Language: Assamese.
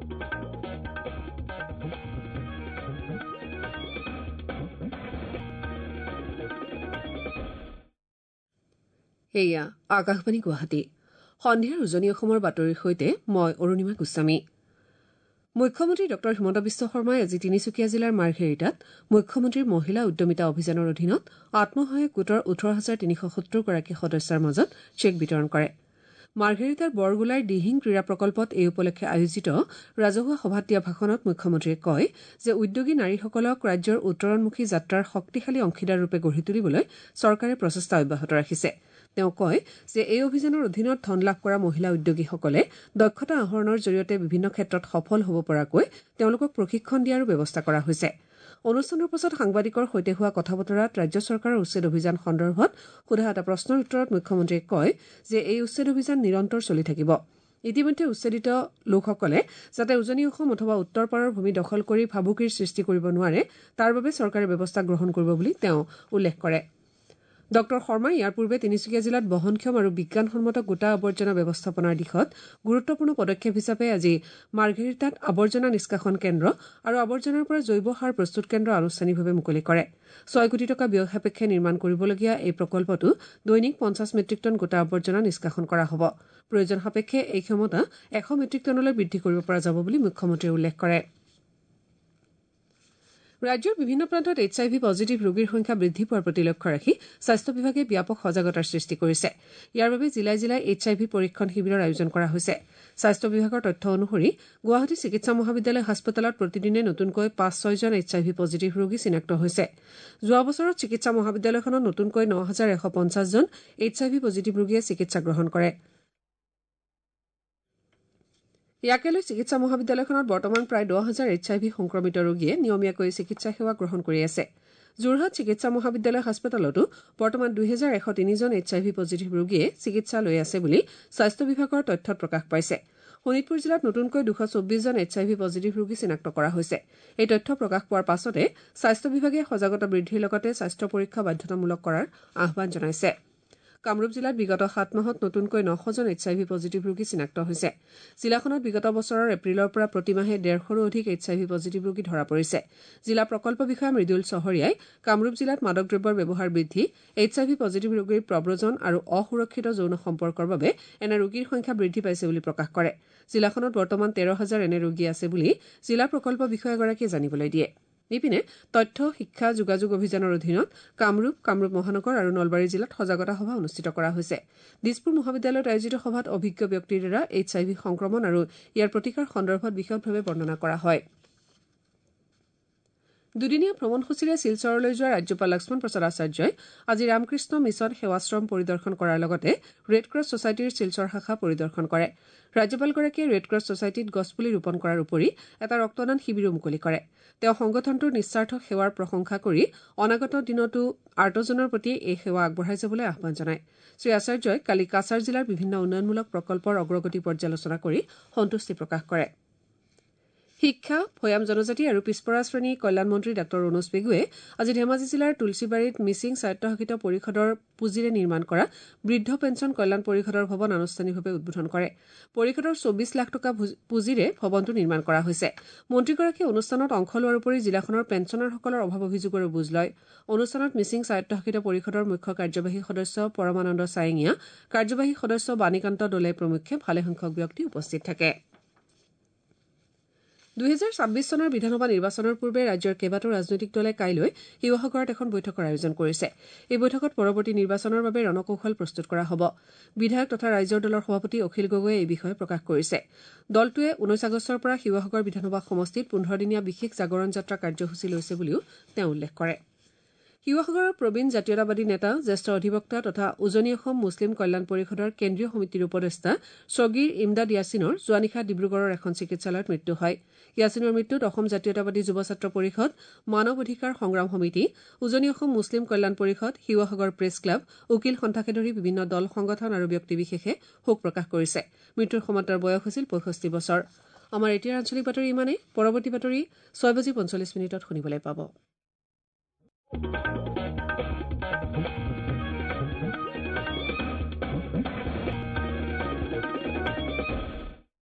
এয়া আকাশবাণী গুৱাহাটী সন্ধিয়াৰ উজনি অসমৰ বাতৰিৰ সৈতে মই অৰুণিমা গোস্বামী। মুখ্যমন্ত্ৰী ড হিমন্ত বিশ্ব শৰ্মাই আজি তিনিচুকীয়া জিলাৰ মাৰ্ঘেৰিটাত মুখ্যমন্ত্ৰীৰ মহিলা উদ্যমিতা অভিযানৰ অধীনত আত্মসহায়ক গোটৰ 18,370 গৰাকী সদস্যৰ মাজত চেক বিতৰণ কৰে। মাৰ্ঘেৰিটাৰ বৰগোলাৰ দিহিং ক্ৰীড়া প্ৰকল্পত এই উপলক্ষে আয়োজিত ৰাজহুৱা সভাত দিয়া ভাষণত মুখ্যমন্ত্ৰীয়ে কয় যে উদ্যোগী নাৰীসকলক ৰাজ্যৰ উত্তৰণমুখী যাত্ৰাৰ শক্তিশালী অংশীদাৰৰূপে গঢ়ি তুলিবলৈ চৰকাৰে প্ৰচেষ্টা অব্যাহত ৰাখিছে। তেওঁ কয় যে এই অভিযানৰ অধীনত ধন লাভ কৰা মহিলা উদ্যোগীসকলে দক্ষতা আহৰণৰ জৰিয়তে বিভিন্ন ক্ষেত্ৰত সফল হ'ব পৰাকৈ তেওঁলোকক প্ৰশিক্ষণ দিয়াৰো ব্যৱস্থা কৰা হৈছে। অনুষ্ঠানৰ পাছত সাংবাদিকৰ সৈতে হোৱা কথা বতৰাত ৰাজ্য চৰকাৰৰ উচ্ছেদ অভিযান সন্দৰ্ভত সোধা এটা প্ৰশ্নৰ উত্তৰত মুখ্যমন্ত্ৰীয়ে কয় যে এই উচ্ছেদ অভিযান নিৰন্তৰ চলি থাকিব। ইতিমধ্যে উচ্ছেদিত লোকসকলে যাতে উজনি অসম অথবা উত্তৰ পাৰৰ ভূমি দখল কৰি ভাবুকিৰ সৃষ্টি কৰিব নোৱাৰে তাৰ বাবে চৰকাৰে ব্যৱস্থা গ্ৰহণ কৰিব বুলি তেওঁ উল্লেখ কৰে। ড শৰ্মাই ইয়াৰ পূৰ্বে তিনিচুকীয়া জিলাত বহনক্ষম আৰু বিজ্ঞানসন্মত গোটা আৱৰ্জনা ব্যৱস্থাপনাৰ দিশত গুৰুত্বপূৰ্ণ পদক্ষেপ হিচাপে আজি মাৰ্ঘেৰিটাত আৱৰ্জনা নিষ্কাশন কেন্দ্ৰ আৰু আৱৰ্জনাৰ পৰা জৈৱ সাৰ প্ৰস্তুত কেন্দ্ৰ আনুষ্ঠানিকভাৱে মুকলি কৰে। 6 কোটি টকা ব্যয় সাপেক্ষে নিৰ্মাণ কৰিবলগীয়া এই প্ৰকল্পটো দৈনিক 50 মেট্ৰিক টন গোটা আৱৰ্জনা নিষ্কাশন কৰা হ'ব। প্ৰয়োজন সাপেক্ষে এই ক্ষমতা 100 মেট্ৰিক টনলৈ বৃদ্ধি কৰিব পৰা যাব বুলি মুখ্যমন্ত্ৰীয়ে উল্লেখ কৰে। ৰাজ্যৰ বিভিন্ন প্ৰান্তত HIV পজিটিভ ৰোগীৰ সংখ্যা বৃদ্ধি পোৱাৰ প্ৰতি লক্ষ্য ৰাখি স্বাস্থ্য বিভাগে ব্যাপক সজাগতাৰ সৃষ্টি কৰিছে। ইয়াৰ বাবে জিলাই জিলাই HIV পৰীক্ষণ শিবিৰৰ আয়োজন কৰা হৈছে। স্বাস্থ্য বিভাগৰ তথ্য অনুসৰি গুৱাহাটী চিকিৎসা মহাবিদ্যালয় হাস্পতালত প্ৰতিদিনে নতুনকৈ 5-6 জন HIV পজিটিভ ৰোগী চিনাক্ত হৈছে। যোৱা বছৰত চিকিৎসা মহাবিদ্যালয়খনত নতুনকৈ 9,150 জন HIV পজিটিভ ৰোগীয়ে চিকিৎসা গ্ৰহণ কৰে। ইয়াকে লৈ চিকিৎসা মহাবিদ্যালয়খনত বৰ্তমান প্ৰায় 10,000 HIV সংক্ৰমিত ৰোগীয়ে নিয়মীয়াকৈ চিকিৎসা সেৱা গ্ৰহণ কৰি আছে। যোৰহাট চিকিৎসা মহাবিদ্যালয় হাস্পতালতো বৰ্তমান 2,103 জন HIV পজিটিভ ৰোগীয়ে চিকিৎসা লৈ আছে বুলি স্বাস্থ্য বিভাগৰ তথ্যত প্ৰকাশ পাইছে। শোণিতপুৰ জিলাত নতুনকৈ 224 জন HIV পজিটিভ ৰোগী চিনাক্ত কৰা হৈছে। এই তথ্য প্ৰকাশ পোৱাৰ পাছতে স্বাস্থ্য বিভাগে সজাগতা বৃদ্ধিৰ লগতে স্বাস্থ্য পৰীক্ষা বাধ্যতামূলক কৰাৰ আহ্বান জনাইছে। কামৰূপ জিলাত বিগত 7 মাহত নতুনকৈ 900 জন HIV পজিটিভ ৰোগী চিনাক্ত হৈছে। জিলাখনত বিগত বছৰৰ এপ্ৰিলৰ পৰা প্ৰতিমাহে 150ৰো অধিক HIV পজিটিভ ৰোগী ধৰা পৰিছে। জিলা প্ৰকল্প বিষয়া মৃদুল চহৰীয়াই কামৰূপ জিলাত মাদক দ্ৰব্যৰ ব্যৱহাৰ বৃদ্ধি, HIV পজিটিভ ৰোগীৰ প্ৰব্ৰজন আৰু অসুৰক্ষিত যৌন সম্পৰ্কৰ বাবে এনে ৰোগীৰ সংখ্যা বৃদ্ধি পাইছে বুলি প্ৰকাশ কৰে। জিলাখনত বৰ্তমান 13,000 এনে ৰোগী আছে বুলি জিলা প্ৰকল্প বিষয়াগৰাকীয়ে জানিবলৈ দিয়ে। ইপিনে তথ্য শিক্ষা যোগাযোগ অভিযানৰ অধীনত কামৰূপ মহানগৰ আৰু নলবাৰী জিলাত সজাগতা সভা অনুষ্ঠিত কৰা হৈছে। দিছপুৰ মহাবিদ্যালয়ত আয়োজিত সভাত অভিজ্ঞ ব্যক্তিৰ দ্বাৰা HIV সংক্ৰমণ আৰু ইয়াৰ প্ৰতিকাৰ সন্দৰ্ভত বিশদভাৱে বৰ্ণনা কৰা হয়। দুদিনীয়া ভ্ৰমণসূচীৰে শিলচৰলৈ যোৱা ৰাজ্যপাল লক্ষ্মণ প্ৰসাদ আচাৰ্যই আজি ৰামকৃষ্ণ মিছন সেৱাশ্ৰম পৰিদৰ্শন কৰাৰ লগতে ৰেড ক্ৰছ ছচাইটিৰ শিলচৰ শাখা পৰিদৰ্শন কৰে। ৰাজ্যপালগৰাকীয়ে ৰেড ক্ৰছ ছচাইটিত গছপুলি ৰোপণ কৰাৰ উপৰি এটা ৰক্তদান শিবিৰো মুকলি কৰে। তেওঁ সংগঠনটোৰ নিস্বাৰ্থ সেৱাৰ প্ৰশংসা কৰি অনাগত দিনতো আৰ্তজনৰ প্ৰতি এই সেৱা আগবঢ়াই যাবলৈ আহ্বান জনায়। শ্ৰী আচাৰ্যই কালি কাছাৰ জিলাৰ বিভিন্ন উন্নয়নমূলক প্ৰকল্পৰ অগ্ৰগতি পৰ্যালোচনা কৰি সন্তুষ্টি প্ৰকাশ কৰে। শিক্ষা, ভৈয়াম জনজাতি আৰু পিছপৰা শ্ৰেণী কল্যাণ মন্ত্ৰী ডাঃ ৰণোজ পেগুৱে আজি ধেমাজি জিলাৰ তুলসীবাৰীত মিছিং স্বায়ত্তশাসিত পৰিষদৰ পুঁজিৰে নিৰ্মাণ কৰা বৃদ্ধ পেঞ্চন কল্যাণ পৰিষদৰ ভৱন আনুষ্ঠানিকভাৱে উদ্বোধন কৰে। পৰিষদৰ 24 লাখ টকা পুঁজিৰে ভৱনটো নিৰ্মাণ কৰা হৈছে। মন্ত্ৰীগৰাকীয়ে অনুষ্ঠানত অংশ লোৱাৰ উপৰি জিলাখনৰ পেঞ্চনাৰসকলৰ অভাৱ অভিযোগৰো বুজ লয়। অনুষ্ঠানত মিছিং স্বায়ত্তশাসিত পৰিষদৰ মুখ্য কাৰ্যবাহী সদস্য পৰমানন্দ ছায়েঙীয়া, কাৰ্যবাহী সদস্য বাণীকান্ত দলে প্ৰমুখ্যে ভালেসংখ্যক ব্যক্তি উপস্থিত থাকে। 2026 চনৰ বিধানসভা নিৰ্বাচনৰ পূৰ্বে ৰাজ্যৰ কেইবাটাও ৰাজনৈতিক দলে কাইলৈ শিৱসাগৰত এখন বৈঠকৰ আয়োজন কৰিছে। এই বৈঠকত পৰৱৰ্তী নিৰ্বাচনৰ বাবে ৰণকৌশল প্ৰস্তুত কৰা হ'ব। বিধায়ক তথা ৰাইজৰ দলৰ সভাপতি অখিল গগৈয়ে এই বিষয়ে প্ৰকাশ কৰিছে। দলটোৱে 19 আগষ্টৰ পৰা শিৱসাগৰ বিধানসভা সমষ্টিত 15-দিনীয়া বিশেষ জাগৰণ যাত্ৰা কাৰ্যসূচী লৈছে বুলিও তেওঁ উল্লেখ কৰে। শিৱসাগৰৰ প্ৰবীণ জাতীয়তাবাদী নেতা, জ্যেষ্ঠ অধিবক্তা তথা উজনি অসম মুছলিম কল্যাণ পৰিষদৰ কেন্দ্ৰীয় সমিতিৰ উপদেষ্টা শ্বগীৰ ইমদাদ য়াছিনৰ যোৱা নিশা ডিব্ৰুগড়ৰ এখন চিকিৎসালয়ত মৃত্যু হয়। য়াছিনৰ মৃত্যুত অসম জাতীয়তাবাদী যুৱ ছাত্ৰ পৰিষদ, মানৱ অধিকাৰ সংগ্ৰাম সমিতি, উজনি অসম মুছলিম কল্যাণ পৰিষদ, শিৱসাগৰ প্ৰেছ ক্লাব, উকিল সন্থাকে ধৰি বিভিন্ন দল, সংগঠন আৰু ব্যক্তিবিশেষে শোক প্ৰকাশ কৰিছে। মৃত্যুৰ সময়ত তেওঁৰ বয়স হৈছিল 65 বছৰ। আমাৰ এতিয়াৰ আঞ্চলিক বাতৰি ইমানেই। পৰৱৰ্তী বাতৰি 6:45 শুনিবলৈ পাব।